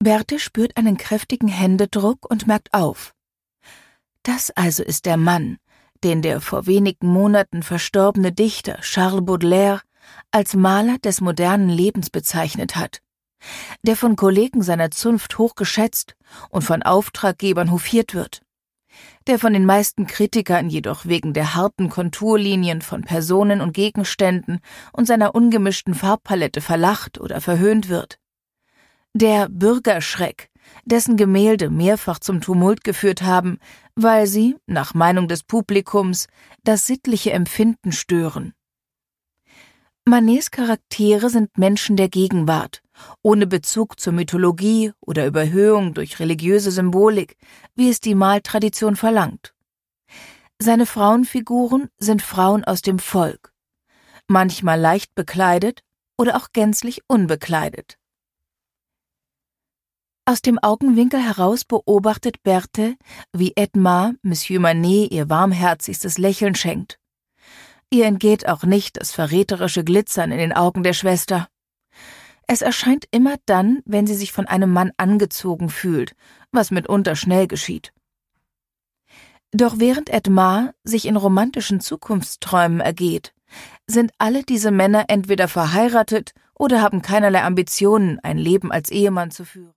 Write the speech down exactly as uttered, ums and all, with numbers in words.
Berthe spürt einen kräftigen Händedruck und merkt auf. Das also ist der Mann, den der vor wenigen Monaten verstorbene Dichter Charles Baudelaire als Maler des modernen Lebens bezeichnet hat, der von Kollegen seiner Zunft hochgeschätzt und von Auftraggebern hofiert wird, der von den meisten Kritikern jedoch wegen der harten Konturlinien von Personen und Gegenständen und seiner ungemischten Farbpalette verlacht oder verhöhnt wird, der Bürgerschreck, dessen Gemälde mehrfach zum Tumult geführt haben, weil sie, nach Meinung des Publikums, das sittliche Empfinden stören. Manets Charaktere sind Menschen der Gegenwart, ohne Bezug zur Mythologie oder Überhöhung durch religiöse Symbolik, wie es die Maltradition verlangt. Seine Frauenfiguren sind Frauen aus dem Volk, manchmal leicht bekleidet oder auch gänzlich unbekleidet. Aus dem Augenwinkel heraus beobachtet Berthe, wie Edmar Monsieur Manet ihr warmherzigstes Lächeln schenkt. Ihr entgeht auch nicht das verräterische Glitzern in den Augen der Schwester. Es erscheint immer dann, wenn sie sich von einem Mann angezogen fühlt, was mitunter schnell geschieht. Doch während Edmar sich in romantischen Zukunftsträumen ergeht, sind alle diese Männer entweder verheiratet oder haben keinerlei Ambitionen, ein Leben als Ehemann zu führen.